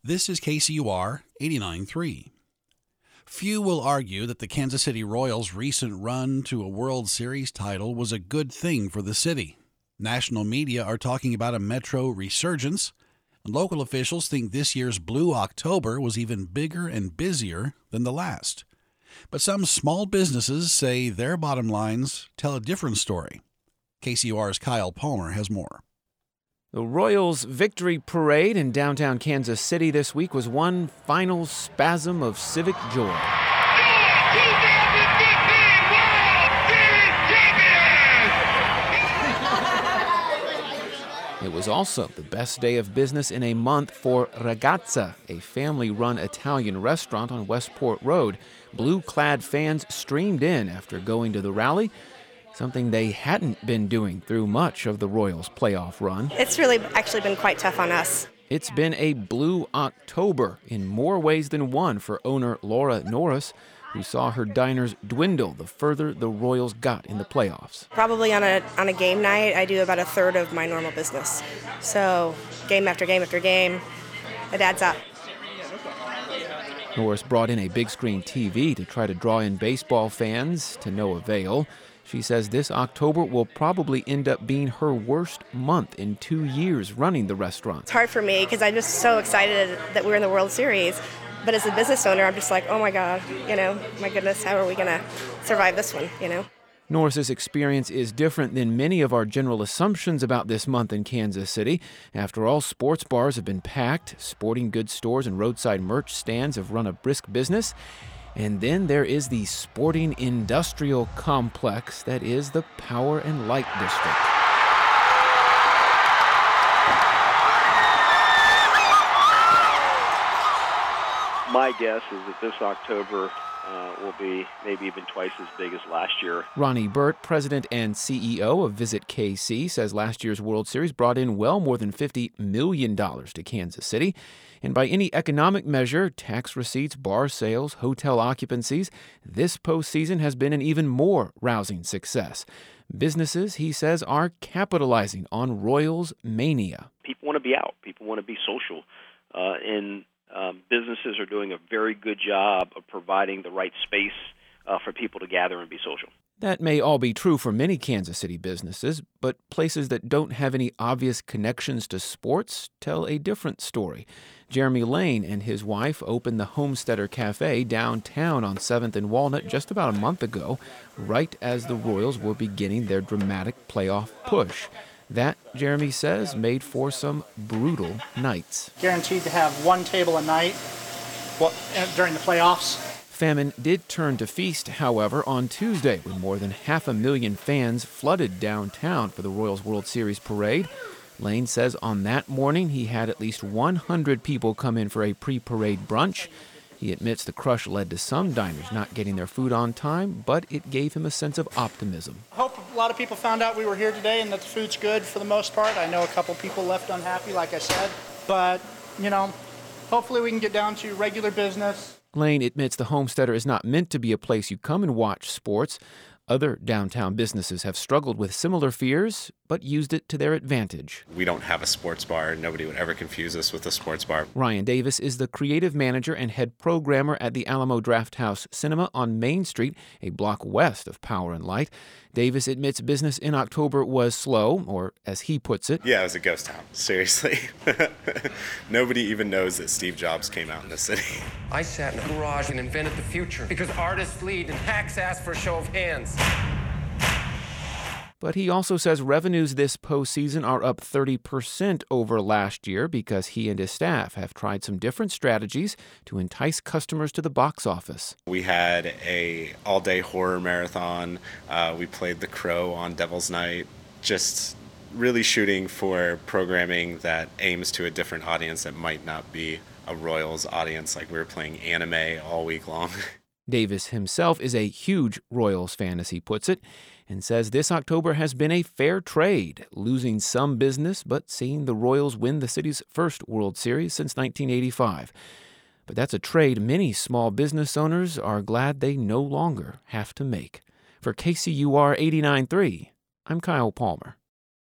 This is KCUR 89.3. Few will argue that the Kansas City Royals' recent run to a World Series title was a good thing for the city. National media are talking about a Metro resurgence, and local officials think this year's Blue October was even bigger and busier than the last. But some small businesses say their bottom lines tell a different story. KCUR's Kyle Palmer has more. The Royals' victory parade in downtown Kansas City this week was one final spasm of civic joy. It was also the best day of business in a month for Ragazza, a family-run Italian restaurant on Westport Road. Blue-clad fans streamed in after going to the rally, something they hadn't been doing through much of the Royals' playoff run. It's really actually been quite tough on us. It's been a Blue October in more ways than one for owner Laura Norris, who saw her diners dwindle the further the Royals got in the playoffs. Probably on a game night, I do about a third of my normal business. So game after game after game, it adds up. Norris brought in a big screen TV to try to draw in baseball fans, to no avail. She says this October will probably end up being her worst month in 2 years running the restaurant. It's hard for me because I'm just so excited that we're in the World Series. But as a business owner, I'm just like, oh my God, my goodness, how are we going to survive this one, Norris's experience is different than many of our general assumptions about this month in Kansas City. After all, sports bars have been packed, sporting goods stores and roadside merch stands have run a brisk business. And then there is the sporting industrial complex that is the Power and Light District. My guess is that this October will be maybe even twice as big as last year. Ronnie Burt, president and CEO of Visit KC, says last year's World Series brought in well more than $50 million to Kansas City. And by any economic measure, tax receipts, bar sales, hotel occupancies, this postseason has been an even more rousing success. Businesses, he says, are capitalizing on Royals mania. People want to be out. People want to be social. Businesses are doing a very good job of providing the right space for people to gather and be social. That may all be true for many Kansas City businesses, but places that don't have any obvious connections to sports tell a different story. Jeremy Lane and his wife opened the Homesteader Cafe downtown on 7th and Walnut just about a month ago, right as the Royals were beginning their dramatic playoff push. That, Jeremy says, made for some brutal nights. Guaranteed to have one table a night during the playoffs. Famine did turn to feast, however, on Tuesday when more than 500,000 fans flooded downtown for the Royals World Series parade. Lane says on that morning he had at least 100 people come in for a pre-parade brunch. He admits the crush led to some diners not getting their food on time, but it gave him a sense of optimism. I hope a lot of people found out we were here today and that the food's good for the most part. I know a couple people left unhappy, like I said. But, hopefully we can get down to regular business. Lane admits the Homesteader is not meant to be a place you come and watch sports. Other downtown businesses have struggled with similar fears, but used it to their advantage. We don't have a sports bar. Nobody would ever confuse us with a sports bar. Ryan Davis is the creative manager and head programmer at the Alamo Drafthouse Cinema on Main Street, a block west of Power and Light. Davis admits business in October was slow, or as he puts it, yeah, it was a ghost town. Seriously. Nobody even knows that Steve Jobs came out in the city. I sat in a garage and invented the future because artists lead and hacks ask for a show of hands. But he also says revenues this postseason are up 30% over last year because he and his staff have tried some different strategies to entice customers to the box office. We had a all-day horror marathon. We played The Crow on Devil's Night, just really shooting for programming that aims to a different audience that might not be a Royals audience. Like we were playing anime all week long. Davis himself is a huge Royals fan, as he puts it, and says this October has been a fair trade, losing some business but seeing the Royals win the city's first World Series since 1985. But that's a trade many small business owners are glad they no longer have to make. For KCUR 89.3, I'm Kyle Palmer.